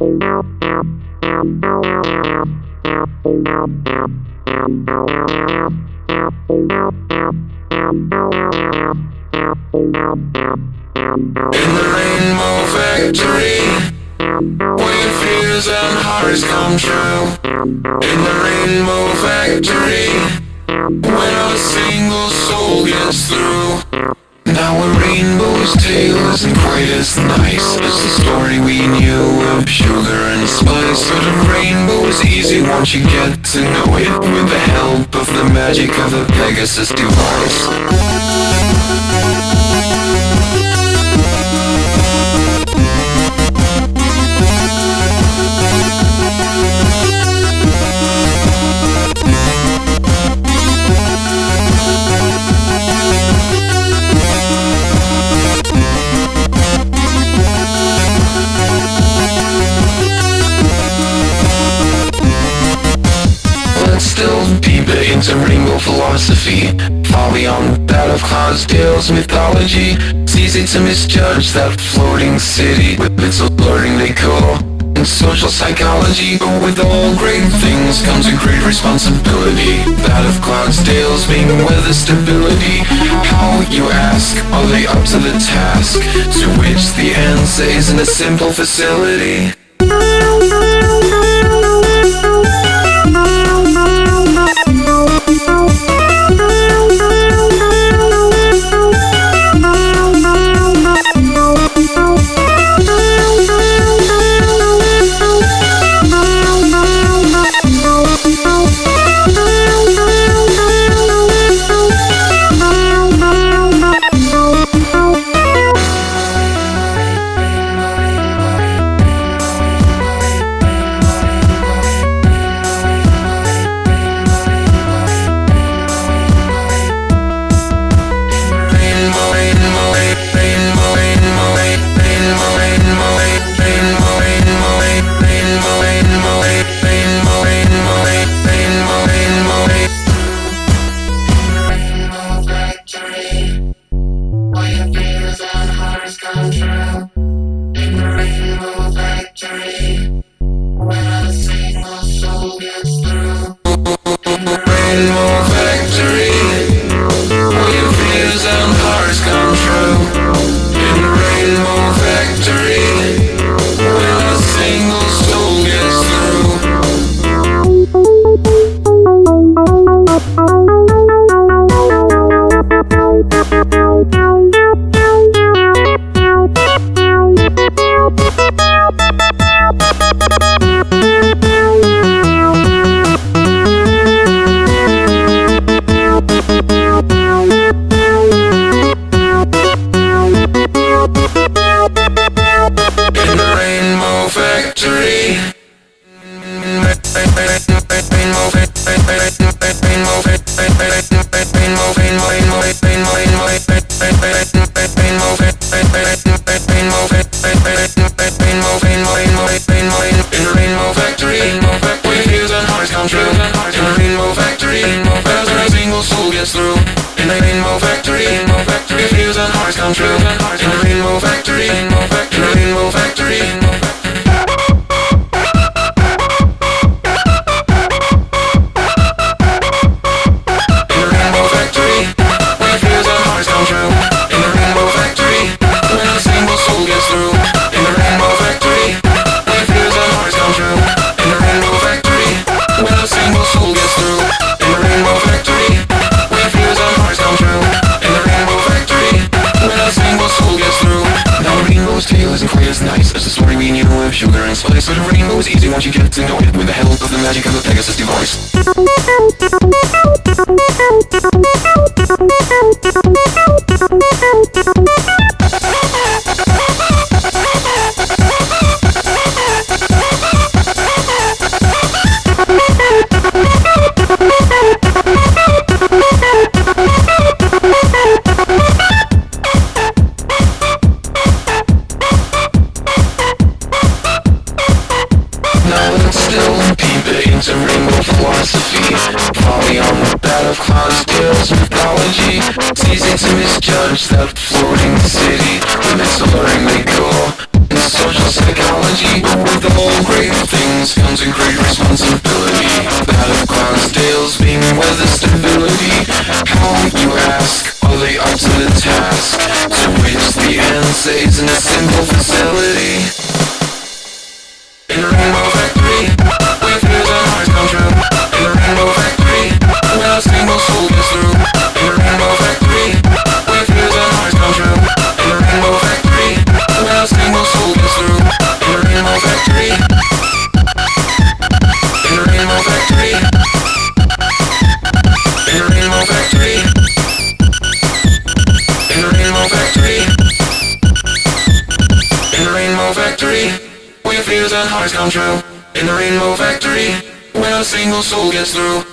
In the rainbow factory, where your fears and hearts come true. In the rainbow factory, when a single soul gets through. Now a rainbow's tale isn't quite as nice as the story we knew of sugar and spice. But a rainbow is easy once you get to know it, with the help of the magic of the Pegasus device. Into rainbow philosophy, far beyond that of Clydesdale's mythology. It's easy to misjudge that floating city with its alluring decor and social psychology. But with all great things comes a great responsibility, that of Clydesdale's being weather stability. How, you ask, are they up to the task? To which the answer isn't a simple facility. Once you get to know it, with the help of the magic of the Pegasus device. Into rainbow philosophy, far beyond that of Clydesdale's mythology. It's easy to misjudge that floating city with its alluring decor and social psychology. But with the whole dreams comes in great responsibility. That of Clonsdale's being with the stability. How, you ask, are they up to the task? To which the answer is in a simple facility. In the Rainbow Factory, where fears and hearts come true. In the Rainbow Factory, where a single soul gets through. In the Rainbow Factory, where fears and hearts come true. In the Rainbow Factory, where a single soul gets through. In the Rainbow Factory. In the Rainbow Factory. In the Rainbow Factory. In the Rainbow Factory. In the Rainbow Factory, where fears and hearts come true. In the Rainbow Factory, where a single soul gets through.